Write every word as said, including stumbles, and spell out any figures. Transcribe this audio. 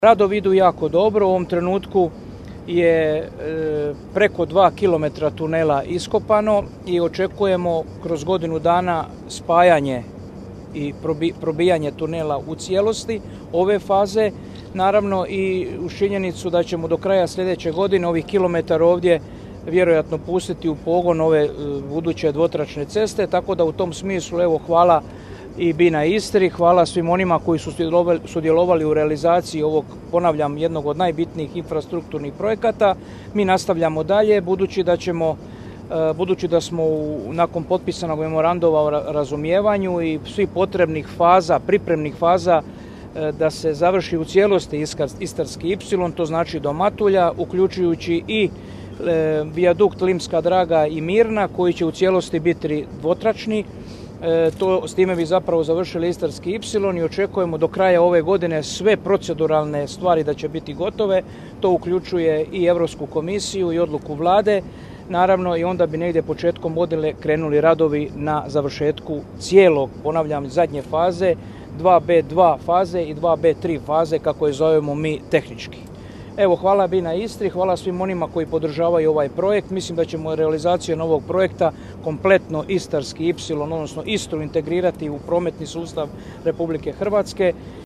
Radovi idu jako dobro, u ovom trenutku je e, preko dva kilometra tunela iskopano i očekujemo kroz godinu dana spajanje i probijanje tunela u cijelosti ove faze. Naravno i uz činjenicu da ćemo do kraja sljedeće godine ovih kilometara ovdje vjerojatno pustiti u pogon ove buduće dvotračne ceste, tako da u tom smislu evo hvala i BINA Istri, hvala svim onima koji su sudjelovali u realizaciji ovog, ponavljam, jednog od najbitnijih infrastrukturnih projekata. Mi nastavljamo dalje, budući da ćemo Budući da smo u, nakon potpisanog memoranduma o razumijevanju i svih potrebnih faza, pripremnih faza da se završi u cijelosti Istarski ipsilon, to znači do Matulja, uključujući i e, vijadukt Limska Draga i Mirna, koji će u cijelosti biti dvotračni. E, to, s time bi zapravo završili Istarski ipsilon i očekujemo do kraja ove godine sve proceduralne stvari da će biti gotove. To uključuje i Europsku komisiju i odluku vlade. Naravno i onda bi negdje početkom godine krenuli radovi na završetku cijelog, ponavljam, zadnje faze, dva be dva faze i dva be tri faze, kako je zovemo mi tehnički. Evo, hvala BINA Istri, hvala svim onima koji podržavaju ovaj projekt. Mislim da ćemo realizacijom ovog projekta kompletno Istarski ipsilon, odnosno Istru, integrirati u prometni sustav Republike Hrvatske.